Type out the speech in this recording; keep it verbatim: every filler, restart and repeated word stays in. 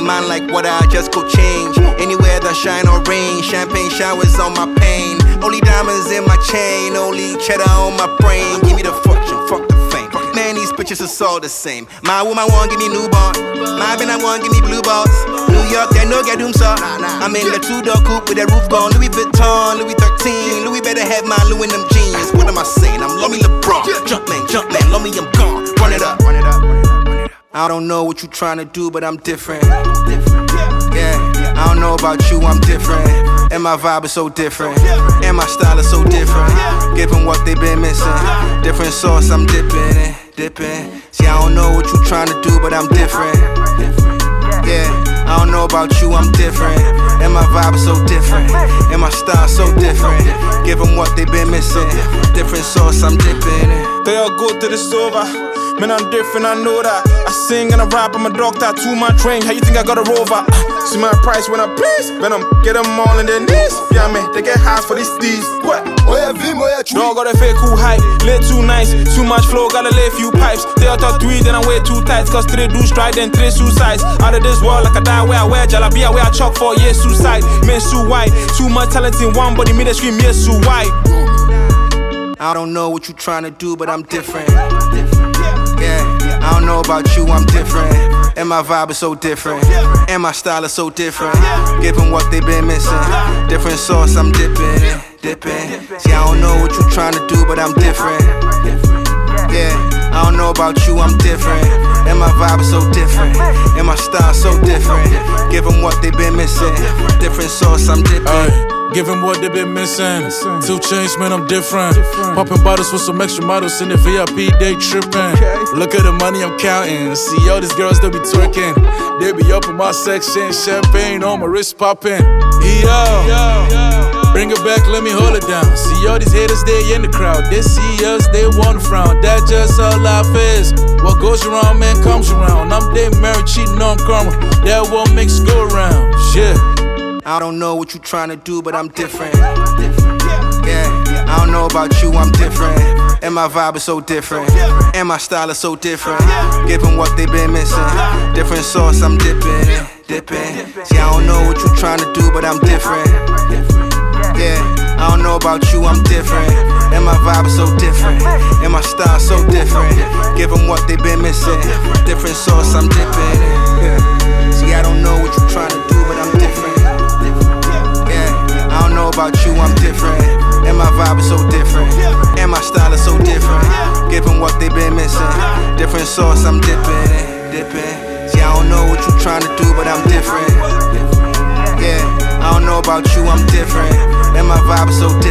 man like what I just go change. Anywhere that shine or rain, champagne showers on my pain. Only diamonds in my chain, only cheddar on my brain. Give me the fortune, fuck the fame. Man, these bitches is all the same. My woman want give me newborn, my ben I want give me blue balls. New York, they no get doom sir. I'm in the two-door coupe with the roof gone. Louis Vuitton, Louis thirteen. Louis better have my Louis in them jeans. What am I saying? I'm Lummy LeBron. Jump man, jump man, Lummy, I'm gone. Run it up, run it up, run it up, run it up. I don't know what you tryna do, but I'm different. Yeah, I don't know about you, I'm different. And my vibe is so different. And my style is so different. Given what they been missing. Different sauce, I'm dipping in, dipping. See, I don't know what you tryna do, but I'm different. Yeah, I don't know about you, I'm different. And my vibe is so different. And my style so different. Given what they been missing. Different sauce, I'm dipping in. They all go to the sober. Man, I'm different, I know that. I sing and I rap, I'm a doctor, two man train. How you think I got a rover? Uh, see my price when I please. When I'm get them all in their knees. Yeah, man, they get high for these steez. What? Dog got a fake cool height, lay too nice. Too much flow, gotta lay few pipes. They all talk three, then I wear two tights. Cause three do strike, then three suicides. Out of this world, like I die where I wear jalabia, where I chalk for, yeah, suicide. Men so white, too much talent in one body, me they scream, yes, so white. I don't know what you tryna do, but I'm different. Yeah, I don't know about you, I'm different. And my vibe is so different. And my style is so different. Given what they been missing. Different sauce, I'm dipping, dipping. See, I don't know what you tryna do, but I'm different. Yeah, I don't know about you, I'm different. And my vibe is so different. And my style so different. Given what they been missing. Different sauce, I'm dipping. Given what they been missing, two chains, man, I'm different. Popping bottles with some extra models in the V I P, they tripping. Look at the money I'm counting. See all these girls, they be twerking. They be up in my section, champagne on my wrist popping. Yo, bring it back, let me hold it down. See all these haters, they in the crowd. They see us, they wanna frown. That's just how life is. What goes around, man, comes around. I'm dead married, cheating on karma. That what makes it go around. Shit. I don't know what you tryna do, but I'm different. Yeah, I don't know about you, I'm different. And my vibe is so different. And my style is so different. Given what they been missing. Different sauce, I'm dipping, dipping. See, I don't know what you tryna do, but I'm different. Yeah, I don't know about you, I'm different. And my vibe is so different. And my style so different. Given what they been missing. Different sauce, I'm dipping. Yeah. See, I don't know what you tryna do, but I'm different. I don't know about you, I'm different. And my vibe is so different. And my style is so different. Given what they been missing. Different sauce, I'm dipping, dipping. See, I don't know what you tryna do, but I'm different. Yeah, I don't know about you, I'm different. And my vibe is so different.